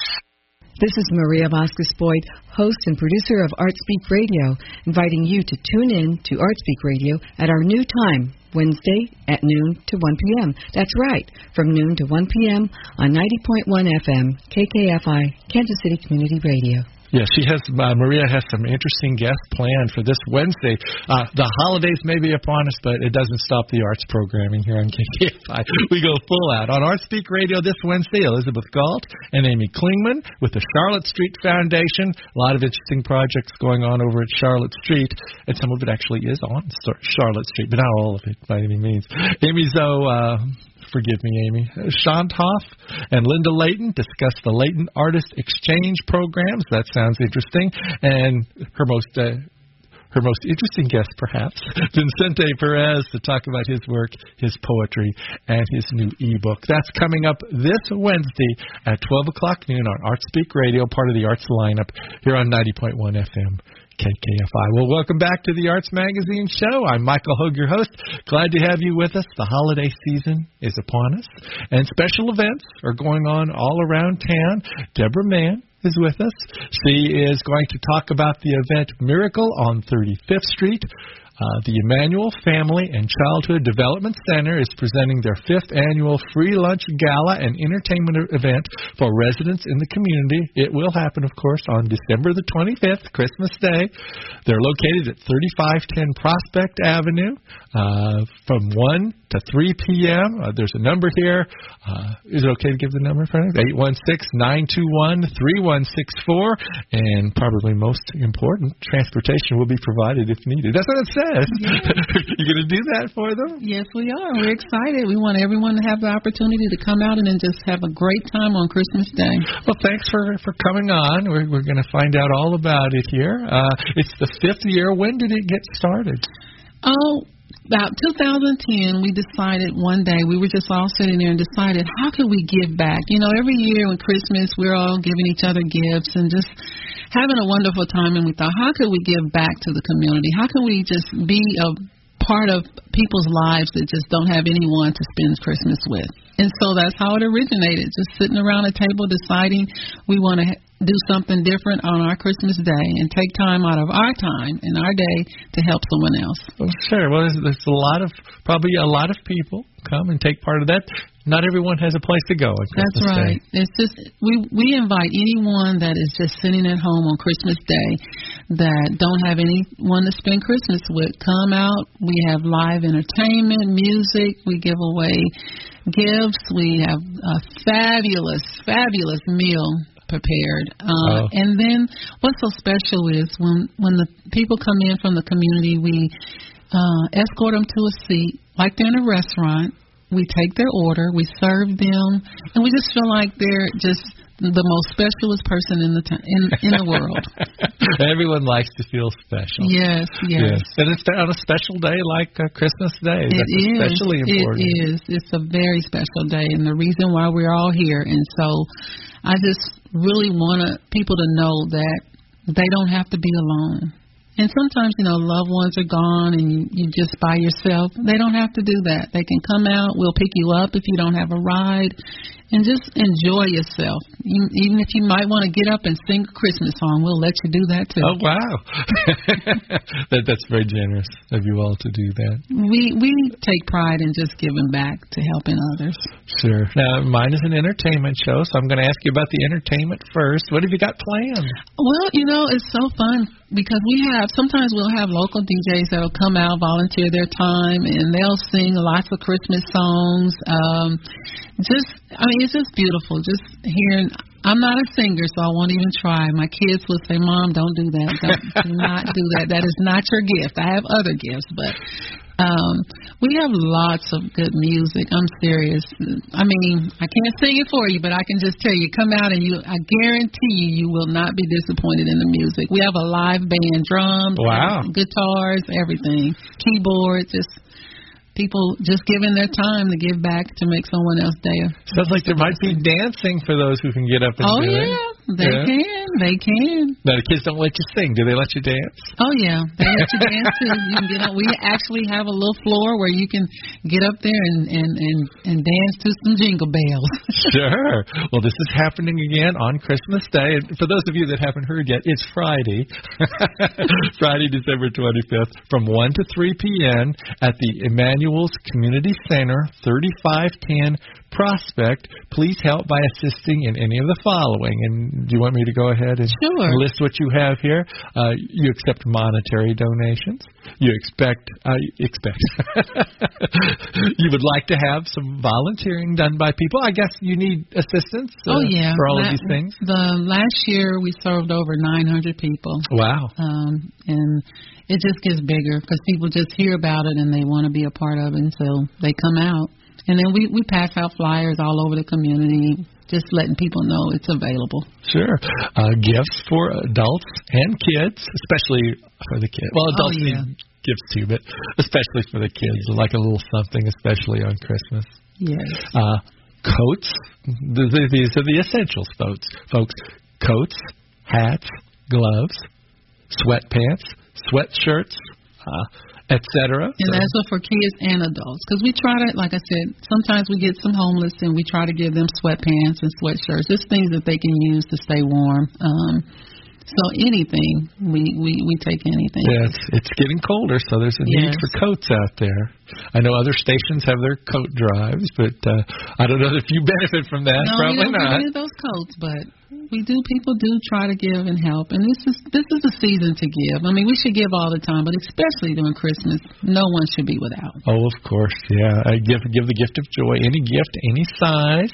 This is Maria Vasquez-Boyd, host and producer of ArtSpeak Radio, inviting you to tune in to ArtSpeak Radio at our new time, Wednesday at noon to one p.m. That's right, from noon to one p.m. on ninety point one F M, K K F I, Kansas City Community Radio. Yeah, she has. Uh, Maria has some interesting guests planned for this Wednesday. Uh, the holidays may be upon us, but it doesn't stop the arts programming here on K K F I. We go full out on ArtSpeak Radio this Wednesday. Elizabeth Galt and Amy Klingman with the Charlotte Street Foundation. A lot of interesting projects going on over at Charlotte Street, and some of it actually is on Charlotte Street, but not all of it by any means. Amy's though. Uh, Forgive me, Amy. Sean Toff and Linda Layton discuss the Layton Artist Exchange programs. That sounds interesting. And her most uh, her most interesting guest, perhaps, Vincente Perez, to talk about his work, his poetry, and his new ebook. That's coming up this Wednesday at twelve o'clock noon on ArtSpeak Radio, part of the Arts lineup here on ninety point one F M. K K F I. Well, welcome back to the Arts Magazine Show. I'm Michael Hogue, your host. Glad to have you with us. The holiday season is upon us, and special events are going on all around town. Deborah Mann is with us. She is going to talk about the event Miracle on thirty-fifth Street. Uh, the Emmanuel Family and Childhood Development Center is presenting their fifth annual free lunch gala and entertainment event for residents in the community. It will happen, of course, on December the twenty-fifth, Christmas Day. They're located at thirty-five ten Prospect Avenue uh, from one to three p.m. Uh, there's a number here. Uh, is it okay to give the number, friends? eight one six, nine two one, three one six four. And probably most important, transportation will be provided if needed. That's what it says. Yeah. You going to do that for them? Yes, we are. We're excited. We want everyone to have the opportunity to come out and then just have a great time on Christmas Day. Well, thanks for, for coming on. We're, we're going to find out all about it here. Uh, it's the fifth year. When did it get started? Oh, about two thousand ten, we decided one day, we were just all sitting there and decided, how can we give back? You know, every year when Christmas, we're all giving each other gifts and just having a wonderful time. And we thought, how could we give back to the community? How can we just be a part of people's lives that just don't have anyone to spend Christmas with? And so that's how it originated, just sitting around a table deciding we want to do something different on our Christmas Day and take time out of our time and our day to help someone else. Well, sure. Well, there's, there's a lot of, probably a lot of people come and take part of that. Not everyone has a place to go on Christmas That's right. Day. It's just, we, we invite anyone that is just sitting at home on Christmas Day that don't have anyone to spend Christmas with. Come out. We have live entertainment, music. We give away gifts. We have a fabulous, fabulous meal prepared. Uh, oh. And then what's so special is when, when the people come in from the community, we uh, escort them to a seat like they're in a restaurant. We take their order, we serve them, and we just feel like they're just the most specialest person in the t- in in the world. Everyone likes to feel special. Yes, yes. yes. And it's on a special day like uh, Christmas Day. It That's is. especially important. It is. It's a very special day, and the reason why we're all here. And so, I just really want people to know that they don't have to be alone. And sometimes, you know, loved ones are gone and you, you're just by yourself. They don't have to do that. They can come out. We'll pick you up if you don't have a ride. And just enjoy yourself. You, even if you might want to get up and sing a Christmas song, we'll let you do that, too. Oh, wow. that, that's very generous of you all to do that. We we take pride in just giving back to helping others. Sure. Now, mine is an entertainment show, so I'm going to ask you about the entertainment first. What have you got planned? Well, you know, it's so fun because we have, sometimes we'll have local D Js that will come out, volunteer their time, and they'll sing lots of Christmas songs. Um, just, I mean, it's just beautiful. Just hearing, I'm not a singer, so I won't even try. My kids will say, Mom, don't do that. Don't, do not do that. That is not your gift. I have other gifts, but um, we have lots of good music. I'm serious. I mean, I can't sing it for you, but I can just tell you, come out and you, I guarantee you, you will not be disappointed in the music. We have a live band, drums, wow. guitars, everything, keyboard, just people just giving their time to give back to make someone else's day. Sounds like there might be dancing for those who can get up and oh, do yeah. it. They yeah. can. They can. Now, the kids don't let you sing. Do they let you dance? Oh, yeah. They let you dance, too. You can get up. We actually have a little floor where you can get up there and, and, and, and dance to some jingle bells. Sure. Well, this is happening again on Christmas Day. And for those of you that haven't heard yet, it's Friday. Friday, December twenty-fifth from one to three p.m. at the Emmanuel's Community Center, thirty-five ten Prospect. Please help by assisting in any of the following. And do you want me to go ahead and sure. list what you have here? Uh, you accept monetary donations. You expect, uh, expect. You would like to have some volunteering done by people. I guess you need assistance uh, oh, yeah. for all La- of these things. The last year we served over nine hundred people. Wow. Um, and it just gets bigger because people just hear about it and they want to be a part of it, and so they come out. And then we, we pass out flyers all over the community, just letting people know it's available. Sure. Uh, gifts for adults and kids, especially for the kids. Well, adults oh, yeah. need gifts too, but especially for the kids, like a little something, especially on Christmas. Yes. Uh, coats. These are the essentials, folks. Folks, coats, hats, gloves, sweatpants, sweatshirts, uh, et cetera. And that's for kids and adults. Because we try to, like I said, sometimes we get some homeless and we try to give them sweatpants and sweatshirts, just things that they can use to stay warm. Um, so anything, we, we, we take anything. Yeah, it's, it's getting colder, so there's a need yes. for coats out there. I know other stations have their coat drives, but uh, I don't know if you benefit from that. No, Probably we don't not. get any of those coats, but we do. People do try to give and help, and this is this is the season to give. I mean, we should give all the time, but especially during Christmas, no one should be without. Oh, of course, yeah. I give give the gift of joy, any gift, any size.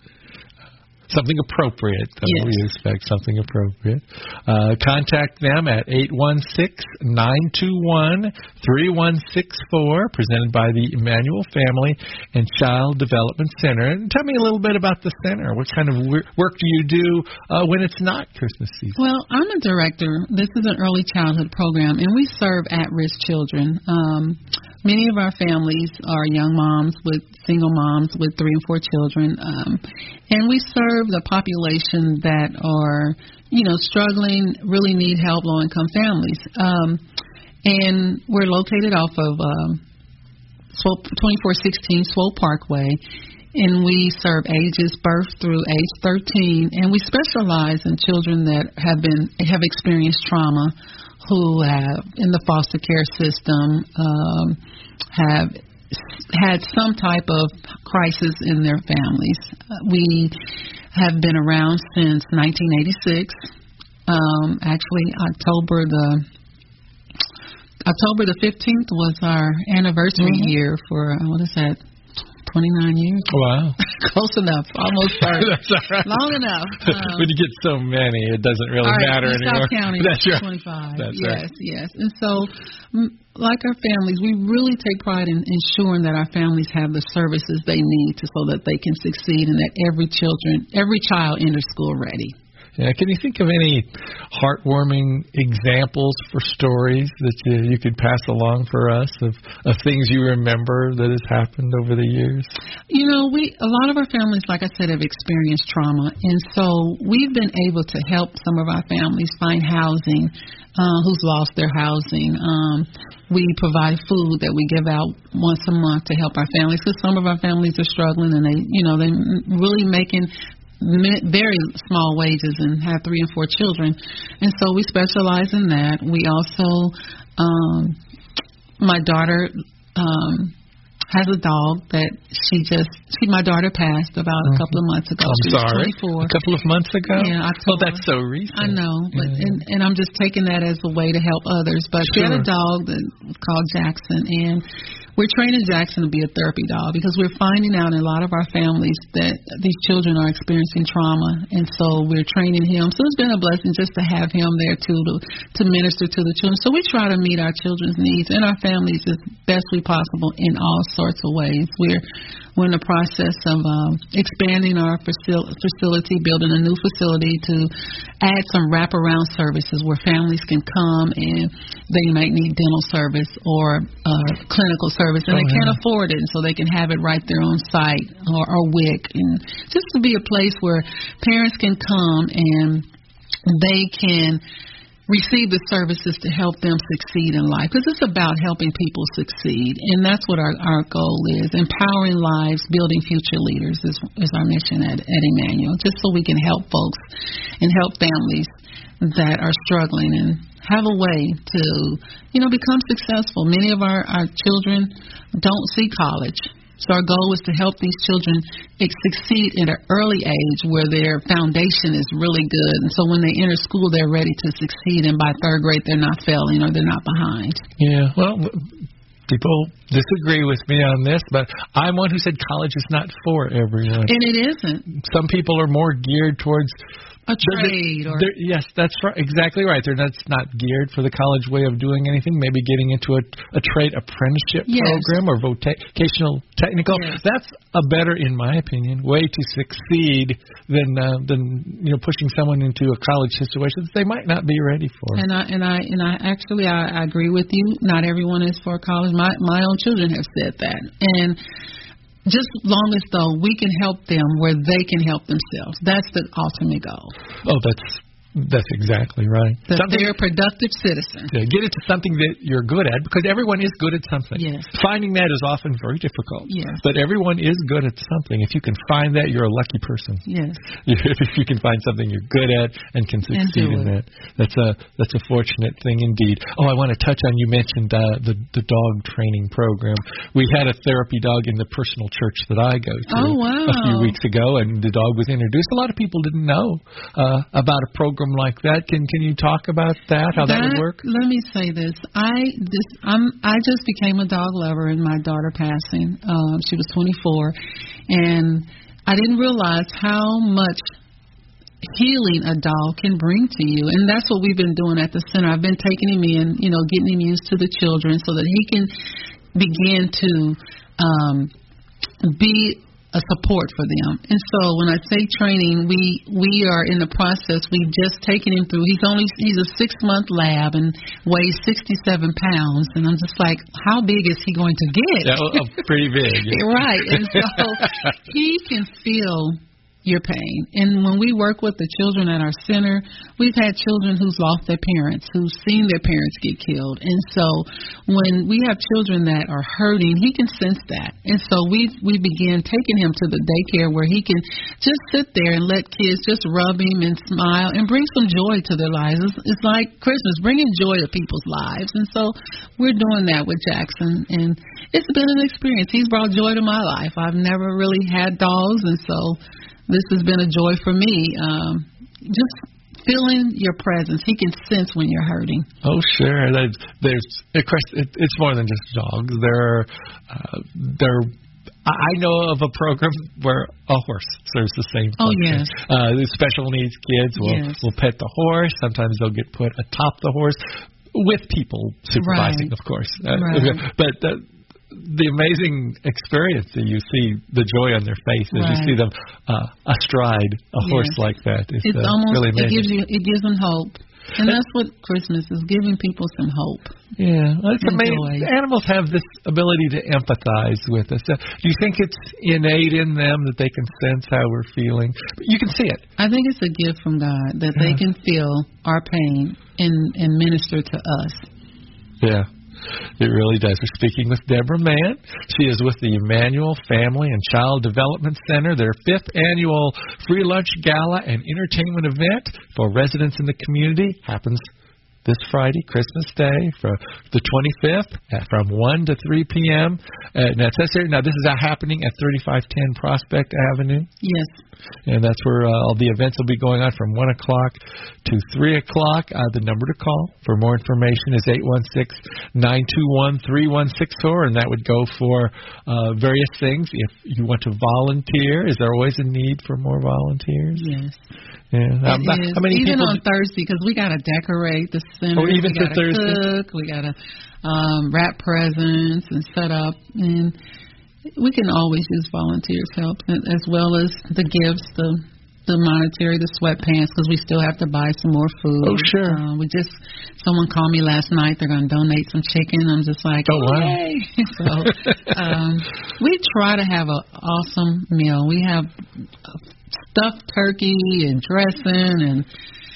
Something appropriate, though. Yes. We expect something appropriate. Uh, contact them at eight one six, nine two one, three one six four, presented by the Emmanuel Family and Child Development Center. And tell me a little bit about the center. What kind of work do you do uh, when it's not Christmas season? Well, I'm a director. This is an early childhood program, and we serve at-risk children. Um, many of our families are young moms with single moms with three and four children, um, and we serve the population that are, you know, struggling, really need help, low-income families. Um, and we're located off of um, twenty-four sixteen Swole Parkway, and we serve ages birth through age thirteen, and we specialize in children that have been have experienced trauma, who have in the foster care system um, have had some type of crisis in their families. Uh, we have been around since nineteen eighty-six. Um, actually, October the October the fifteenth was our anniversary mm-hmm. year for uh, what is that? twenty-nine years. Wow. Close enough. Almost thirty. That's all right. Long enough. Um, when you get so many, it doesn't really all right, matter you anymore. Stop counting. That's right. twenty-five. That's yes, right. yes. And so, m- like our families, we really take pride in ensuring that our families have the services they need to, so that they can succeed and that every children, every child enters school ready. Yeah, can you think of any heartwarming examples for stories that you, you could pass along for us of, of things you remember that has happened over the years? You know, we a lot of our families, like I said, have experienced trauma, and so we've been able to help some of our families find housing uh, who's lost their housing. Um, we provide food that we give out once a month to help our families, because some of our families are struggling and they, you know, they really making very small wages and have three and four children, and so we specialize in that. We also, um, my daughter um, has a dog that she just, she, my daughter passed about a couple of months ago. I'm she sorry. was twenty-four. A couple of months ago? Yeah, Well, October. that's so recent. I know, but Yeah. and, and I'm just taking that as a way to help others. But she had a Sure. dog that was called Jackson, and we're training Jackson to be a therapy dog because we're finding out in a lot of our families that these children are experiencing trauma, and so we're training him. So it's been a blessing just to have him there too, to to minister to the children. So we try to meet our children's needs and our families as best we possible in all sorts of ways. We're we're in the process of um, expanding our facil- facility, building a new facility to add some wraparound services where families can come and they might need dental service or uh, clinical service, and Oh, they can't yeah. afford it, and so they can have it right there on site or, or W I C, and just to be a place where parents can come and they can receive the services to help them succeed in life, because it's about helping people succeed, and that's what our, our goal is. Empowering lives, building future leaders is, is our mission at, at Emmanuel, just so we can help folks and help families that are struggling and have a way to, you know, become successful. Many of our, our children don't see college. So our goal is to help these children succeed at an early age where their foundation is really good. And so when they enter school, they're ready to succeed. And by third grade, they're not failing or they're not behind. Yeah, well, people disagree with me on this, but I'm one who said college is not for everyone. And it isn't. Some people are more geared towards A trade or... They're- yes, that's right. Exactly right. They're that's not geared for the college way of doing anything. Maybe getting into a, a trade apprenticeship Yes. program or vocational technical. Yes. That's a better, in my opinion, way to succeed than uh, than you know pushing someone into a college situation that they might not be ready for. And I and I and I actually I, I agree with you. Not everyone is for college. My my own children have said that. And just long as though we can help them where they can help themselves. That's the ultimate goal. Oh, that's that's exactly right. That Something- they're a productive citizen. Yeah, get into something that you're good at, because everyone is good at something. Yes. Finding that is often very difficult. Yes. But everyone is good at something. If you can find that, you're a lucky person. Yes. If you can find something you're good at and can succeed do in it. that, that's a that's a fortunate thing indeed. Oh, I want to touch on, you mentioned uh, the the dog training program. We had a therapy dog in the personal church that I go to Oh, wow. a few weeks ago, and the dog was introduced. A lot of people didn't know uh, about a program like that. Can can you talk about that? How that, would work? Let me say this. I this I'm I just became a dog lover in my daughter passing. Um, she was twenty-four, and I didn't realize how much healing a dog can bring to you. And that's what we've been doing at the center. I've been taking him in, you know, getting him used to the children so that he can begin to um, be a support for them. And so when I say training, we we are in the process. We've just taken him through. He's only he's a six month lab and weighs sixty-seven pounds. And I'm just like, how big is he going to get? Yeah, oh, oh, pretty big. Yeah. Right. And so he can feel your pain. And when we work with the children at our center, we've had children who's lost their parents, who've seen their parents get killed. And so when we have children that are hurting, he can sense that. And so we we began taking him to the daycare where he can just sit there and let kids just rub him and smile and bring some joy to their lives. It's, it's like Christmas, bringing joy to people's lives. And so we're doing that with Jackson. And it's been an experience. He's brought joy to my life. I've never really had dogs, and so this has been a joy for me. Um, just feeling your presence. He can sense when you're hurting. Oh, sure. There's, there's of course, it, it's more than just dogs. There are, uh, there are I know of a program where a horse serves the same Oh, function. yes. Uh, the special needs kids will, Yes. will pet the horse. Sometimes they'll get put atop the horse with people supervising, Right. of course. Uh, Right. But uh, the amazing experience that you see, the joy on their face as you Right. see them uh, astride a horse Yes. like that is It's uh, almost really it amazing. gives you it gives them hope, and that's what Christmas is, giving people some hope. Yeah, well, it's and amazing. joy. Animals have this ability to empathize with us. Uh, do you think it's innate in them that they can sense how we're feeling? You can see it. I think it's a gift from God that they Yeah. can feel our pain and and minister to us. Yeah, it really does. We're speaking with Deborah Mann. She is with the Emmanuel Family and Child Development Center. Their fifth annual free lunch gala and entertainment event for residents in the community happens this Friday, Christmas Day, from the twenty-fifth, at from one to three p.m. Uh, now, it says here, now this is uh, happening at thirty-five ten Prospect Avenue. Yes. And that's where uh, all the events will be going on from one o'clock to three o'clock. Uh, the number to call for more information is eight one six, nine two one, three one six four, and that would go for uh, various things. If you want to volunteer, is there always a need for more volunteers? Yes. Yeah. Um, It is. how many even people on Thursday, because we got to decorate the center. Oh, even we for gotta Thursday? Cook, we got to um, wrap presents and set up, and we can always use volunteers' help, as well as the gifts, the the monetary, the sweatpants, because we still have to buy some more food. Oh, sure. Uh, we just someone called me last night.Ey're going to donate some chicken. I'm just like, Oh, wow. yay! So um, we try to have an awesome meal. We have stuffed turkey and dressing and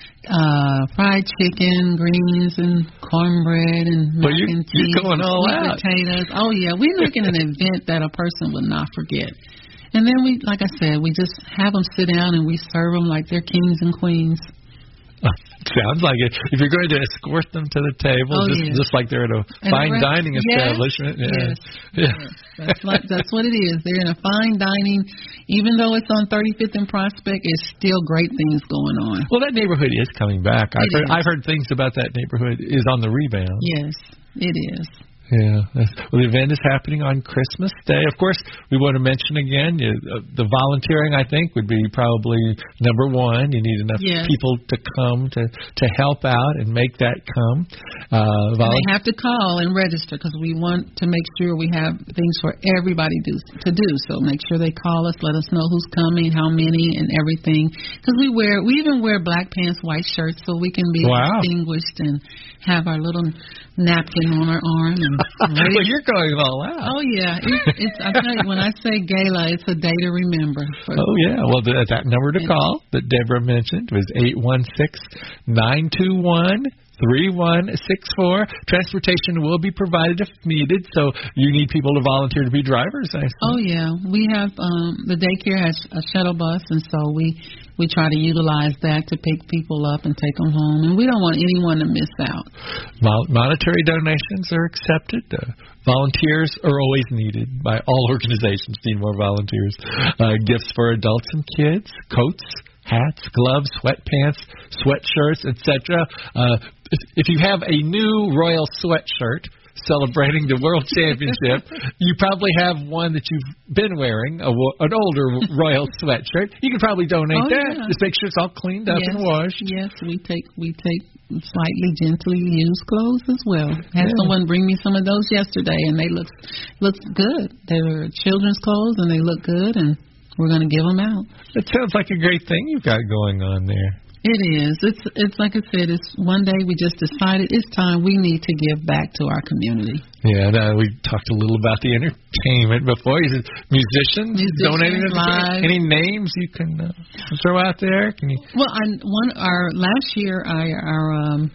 uh fried chicken, greens and cornbread and Well, mac you- and you're cheese, going all sweet out. potatoes. Oh yeah, we're making an event that a person would not forget. And then we, like I said, we just have them sit down and we serve them like they're kings and queens. Uh, sounds like it. If you're going to escort them to the table, Oh, just, yes. just like they're at a And fine the rest- dining yes, establishment. Yeah. Yes, Yeah. yes. That's what that's what it is. They're in a fine dining, even though it's on thirty-fifth and Prospect. It's still great things going on. Well, that neighborhood is coming back. I've It heard, is. I've heard things about that neighborhood is on the rebound. Yes, it is. Yeah. That's, well, the event is happening on Christmas Day. Of course, we want to mention again you, uh, the volunteering. I think would be probably number one. You need enough Yes. people to come to to help out and make that come. Uh, And vol- they have to call and register because we want to make sure we have things for everybody do, to do. So make sure they call us, let us know who's coming, how many, and everything. Because we wear, we even wear black pants, white shirts, so we can be Wow. distinguished and have our little napkin on our arm. And well, you're going all out. oh yeah, it's, it's. I tell you, when I say gala, it's a day to remember. For, Oh, yeah. Well, the, that number to call that Deborah mentioned was eight one six, nine two one, three one six four. Transportation will be provided if needed, so you need people to volunteer to be drivers, I assume. Oh yeah, we have um the daycare has a shuttle bus, and so we we try to utilize that to pick people up and take them home, and we don't want anyone to miss out. Mon- monetary donations are accepted. Uh, volunteers are always needed by all organizations. Need more volunteers. Uh, gifts for adults and kids, coats, hats, gloves, sweatpants, sweatshirts, et cetera. Uh, if, if you have a new Royal sweatshirt celebrating the World Championship, you probably have one that you've been wearing, a, wo- an older Royal sweatshirt. You can probably donate Oh, that. yeah. Just make sure it's all cleaned up yes, and washed. Yes, we take we take slightly gently used clothes as well. Had Yeah. someone bring me some of those yesterday, and they look look good. They were children's clothes, and they look good, and we're going to give them out. It sounds like a great thing you've got going on there. It is. It's it's like I said. It's one day we just decided it's time we need to give back to our community. Yeah, no, we talked a little about the entertainment before. You said musicians, Musicians, donating to the- live. Any names you can uh, throw out there? Can you? Well, I, one our last year, I, our um,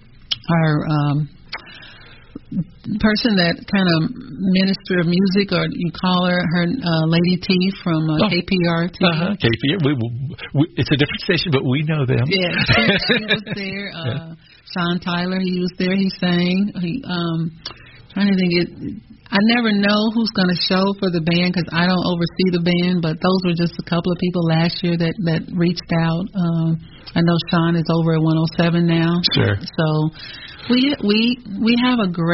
our um, person that kind of minister of music, or you call her her uh, Lady T from uh, Oh. K P R T. Uh-huh. K P R. We, we, it's a different station, but we know them. Yeah, she, she was there. Uh, Sean Tyler, he was there. He sang. He um, trying to think. It, I never know who's going to show for the band because I don't oversee the band. But those were just a couple of people last year that that reached out. Um, I know Sean is over at one oh seven now. Sure. So we we we have a great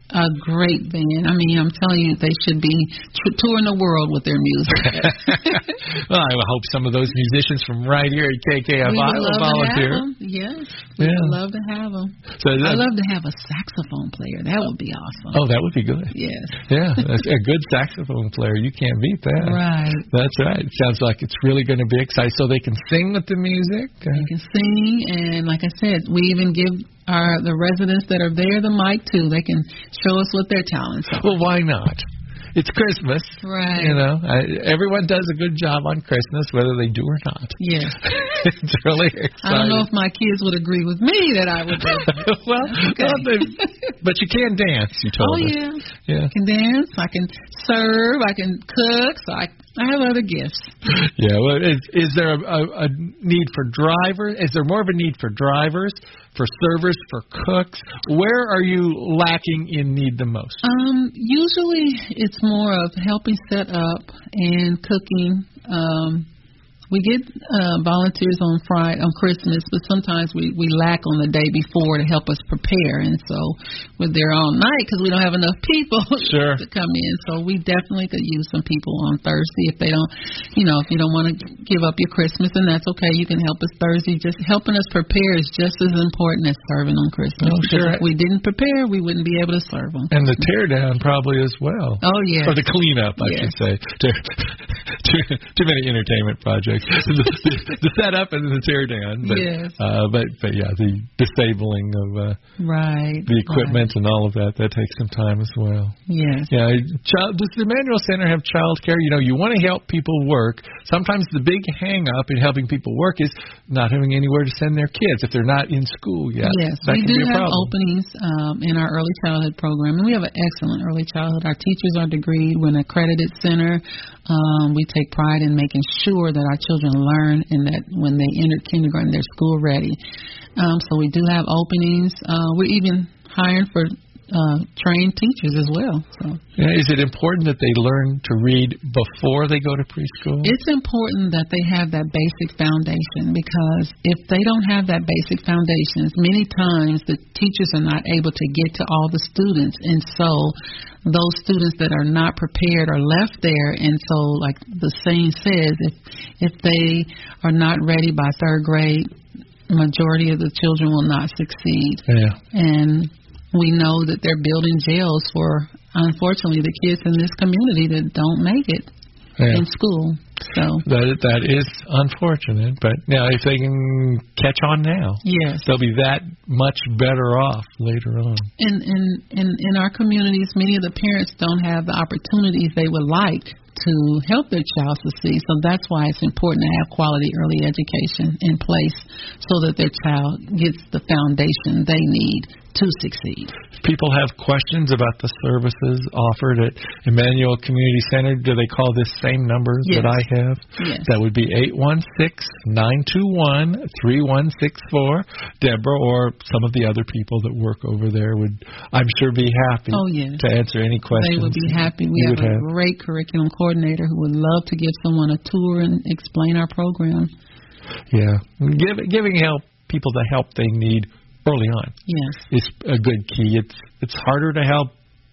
a great band. I mean, I'm telling you, they should be t- touring the world with their music. Well, I hope some of those musicians from right here at K K F I we would will love volunteer. To have them. Yes, we Yeah. would love to have them. So that, I'd love to have a saxophone player. That would be awesome. oh, that would be good. Yes. Yeah, that's a good saxophone player. You can't beat that. Right. That's right. It sounds like it's really going to be exciting. So they can sing with the music. Uh, They can sing, and like I said, we even give our the residents that are there the mic too. They can show us what their talents are. well, why not? It's Christmas. Right. You know, I, everyone does a good job on Christmas, whether they do or not. Yes. It's really exciting. I don't know if my kids would agree with me that I would do. well, Okay. well they, but you can dance, you told Oh us. yeah. Yeah. I can dance. I can serve. I can cook. So I I have other gifts. Yeah. Well, is is there a, a, a need for drivers? Is there more of a need for drivers, for servers, for cooks? Where are you lacking in need the most? Um, usually it's more of helping set up and cooking. Um, we get uh, volunteers on Friday, on Christmas, but sometimes we, we lack on the day before to help us prepare. And so we're there all night because we don't have enough people Sure. to come in. So we definitely could use some people on Thursday if they don't, you know, if you don't want to give up your Christmas, then that's okay. You can help us Thursday. Just helping us prepare is just as important as serving on Christmas. Oh, because sure. if we didn't prepare, we wouldn't be able to serve them. And the tear down probably as well. Oh, yeah. Or the cleanup, I Yeah. should say. Too, too, too many entertainment projects. the, the setup and the tear down. But, Yes. uh, but but yeah, the disabling of uh, Right. the equipment and all of that, that takes some time as well. Yes. Yeah, child, does the Emmanuel Center have child care? You know, you want to help people work. Sometimes the big hang up in helping people work is not having anywhere to send their kids if they're not in school yet. Yes, that we can do be a have problem. openings um, in our early childhood program, and we have an excellent early childhood. Our teachers are degreed. We're an accredited center. Um, we take pride in making sure that our children learn and that when they enter kindergarten, they're school ready. Um, so we do have openings. Uh, we're even hiring for uh, trained teachers as well. So Yeah, is it important that they learn to read before they go to preschool? it's important that they have that basic foundation, because if they don't have that basic foundation, many times the teachers are not able to get to all the students, and so those students that are not prepared are left there. And so, like the saying says, if if they are not ready by third grade, majority of the children will not succeed. Yeah. And we know that they're building jails for, unfortunately, the kids in this community that don't make it Yeah. in school. So That that is unfortunate, but now if they can catch on now, yes. they'll be that much better off later on. In, in in in our communities, many of the parents don't have the opportunities they would like to help their child succeed. So that's why it's important to have quality early education in place so that their child gets the foundation they need to succeed. If people have questions about the services offered at Emmanuel Community Center, do they call this same number Yes. that I have? Yes. That would be eight one six, nine two one, three one six four. Deborah or some of the other people that work over there would, I'm sure, be happy Oh, yes. to answer any questions. They would be happy. We you have would a have. great curriculum coordinator who would love to give someone a tour and explain our program. Yeah. Give, giving help people the help they need early on Yes. is a good key. It's it's harder to help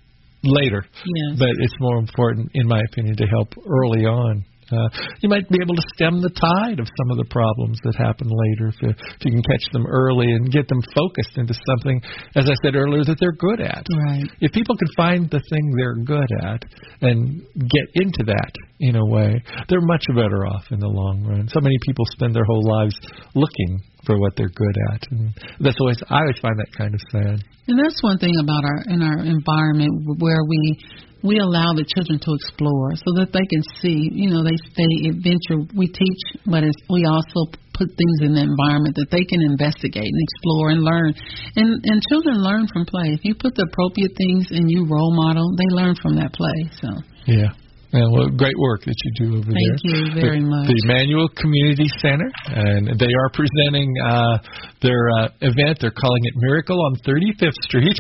later, Yes. but it's more important, in my opinion, to help early on. Uh, you might be able to stem the tide of some of the problems that happen later if you, if you can catch them early and get them focused into something, as I said earlier, that they're good at. Right. If people can find the thing they're good at and get into that in a way, they're much better off in the long run. So many people spend their whole lives looking for what they're good at, and that's always I always find that kind of sad. And that's one thing about our in our environment where we we allow the children to explore so that they can see, you know, they they adventure. We teach, but it's, we also put things in the environment that they can investigate and explore and learn. And and children learn from play. If you put the appropriate things and you role model, they learn from that play. So Yeah. And well, great work that you do over Thank there. Thank you very the, much. The Emmanuel Community Center, and they are presenting uh, their uh, event. They're calling it Miracle on thirty-fifth Street,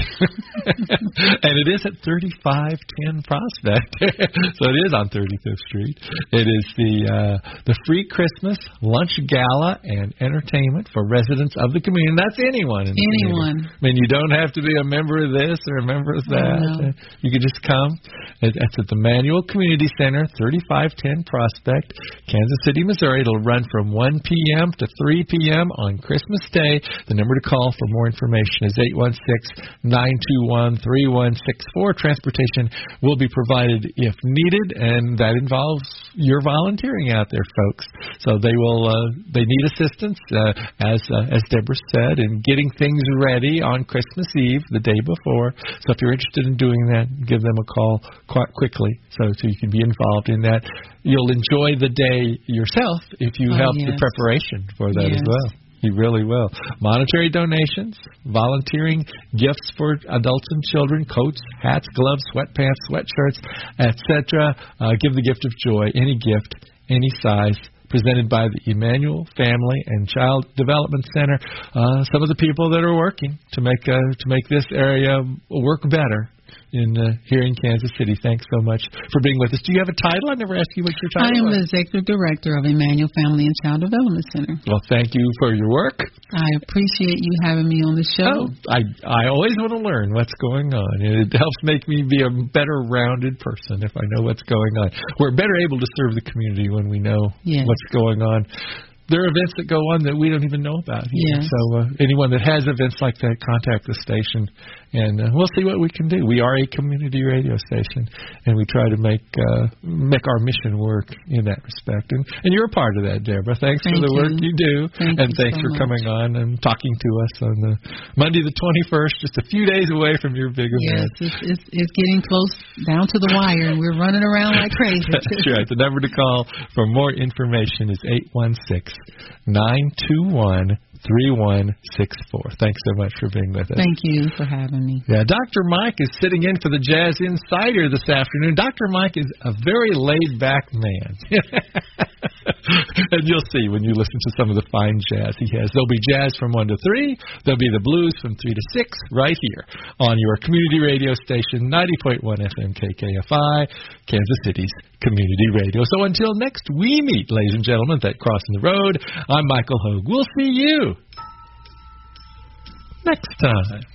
and it is at thirty-five ten Prospect. So it is on thirty-fifth Street. It is the uh, the free Christmas lunch gala and entertainment for residents of the community. And that's anyone. In the anyone. Community. I mean, you don't have to be a member of this or a member of that. Oh, no. You can just come. It's at the Emmanuel Community Center, thirty-five ten Prospect, Kansas City, Missouri. It'll run from one p.m. to three p.m. on Christmas Day. The number to call for more information is eight one six, nine two one, three one six four. Transportation will be provided if needed, and that involves your volunteering out there, folks. So they will uh, they need assistance, uh, as uh, as Deborah said, in getting things ready on Christmas Eve, the day before. So if you're interested in doing that, give them a call quite quickly so, so you can be involved in that. You'll enjoy the day yourself if you oh, help yes. the preparation for that yes. as well. You really will. Monetary donations, volunteering, gifts for adults and children, coats, hats, gloves, sweatpants, sweatshirts, et cetera. Uh, give the gift of joy, any gift, any size, presented by the Emmanuel Family and Child Development Center. Uh, some of the people that are working to make uh, to make this area work better in uh, here in Kansas City. Thanks so much for being with us. Do you have a title? I never asked you what your I title am was. the Executive Director of Emmanuel Family and Child Development Center. Well, thank you for your work. I appreciate you having me on the show. Oh, I I always want to learn what's going on. It helps make me be a better rounded person if I know what's going on. We're better able to serve the community when we know yes. what's going on. There are events that go on that we don't even know about here. Yes. So uh, anyone that has events like that, contact the station, and uh, we'll see what we can do. We are a community radio station, and we try to make uh, make our mission work in that respect. And, and you're a part of that, Deborah. Thanks Thank for the you. work you do, Thank and you thanks so for much. coming on and talking to us on the Monday the twenty-first, just a few days away from your big Yes, event. it's, it's, it's getting close down to the wire, and we're running around like crazy. That's right. The number to call for more information is eight one six, nine two one, three one six four. Thanks so much for being with us. Thank you for having me. Yeah, Doctor Mike is sitting in for the Jazz Insider this afternoon. Doctor Mike is a very laid-back man. And you'll see when you listen to some of the fine jazz he has. There'll be jazz from one to three. There'll be the blues from three to six right here on your community radio station, ninety point one F M K K F I, Kansas City's community radio. So until next we meet, ladies and gentlemen, at Crossing the Road, I'm Michael Hogue. We'll see you next time.